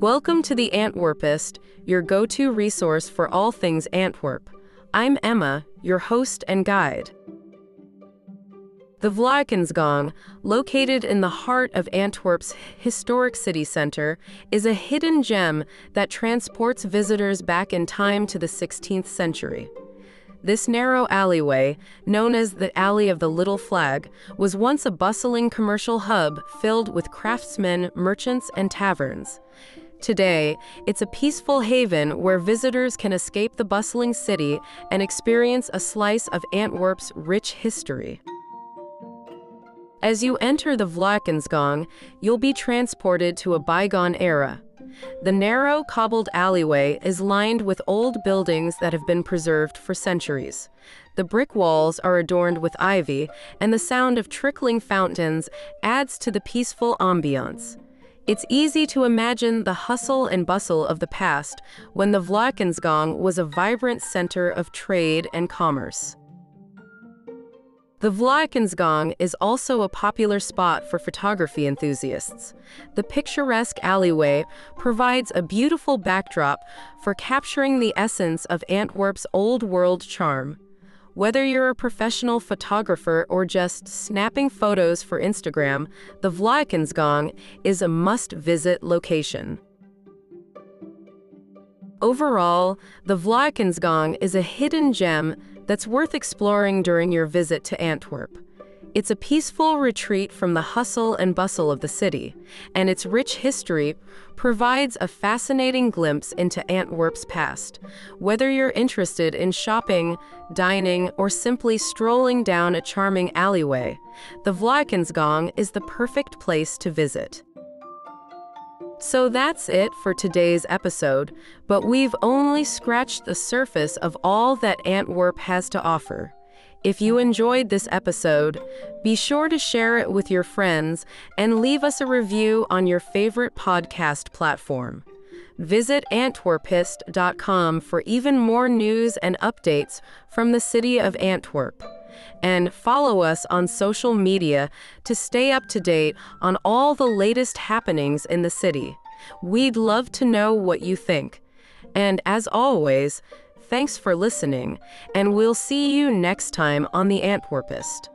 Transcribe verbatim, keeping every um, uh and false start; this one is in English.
Welcome to the Antwerpist, your go-to resource for all things Antwerp. I'm Emma, your host and guide. The Vlakensgang, located in the heart of Antwerp's historic city center, is a hidden gem that transports visitors back in time to the sixteenth century. This narrow alleyway, known as the Alley of the Little Flag, was once a bustling commercial hub filled with craftsmen, merchants, and taverns. Today, it's a peaceful haven where visitors can escape the bustling city and experience a slice of Antwerp's rich history. As you enter the Vlakensgang, you'll be transported to a bygone era. The narrow, cobbled alleyway is lined with old buildings that have been preserved for centuries. The brick walls are adorned with ivy, and the sound of trickling fountains adds to the peaceful ambiance. It's easy to imagine the hustle and bustle of the past when the Vlakensgang was a vibrant center of trade and commerce. The Vlakensgang is also a popular spot for photography enthusiasts. The picturesque alleyway provides a beautiful backdrop for capturing the essence of Antwerp's old-world charm. Whether you're a professional photographer or just snapping photos for Instagram, the Vlakensgang is a must-visit location. Overall, the Vlakensgang is a hidden gem that's worth exploring during your visit to Antwerp. It's a peaceful retreat from the hustle and bustle of the city, and its rich history provides a fascinating glimpse into Antwerp's past. Whether you're interested in shopping, dining, or simply strolling down a charming alleyway, the Vlakensgang is the perfect place to visit. So that's it for today's episode, but we've only scratched the surface of all that Antwerp has to offer. If you enjoyed this episode, be sure to share it with your friends and leave us a review on your favorite podcast platform. Visit Antwerpist dot com for even more news and updates from the city of Antwerp. And follow us on social media to stay up to date on all the latest happenings in the city. We'd love to know what you think. And as always, thanks for listening, and we'll see you next time on The Antwerpist.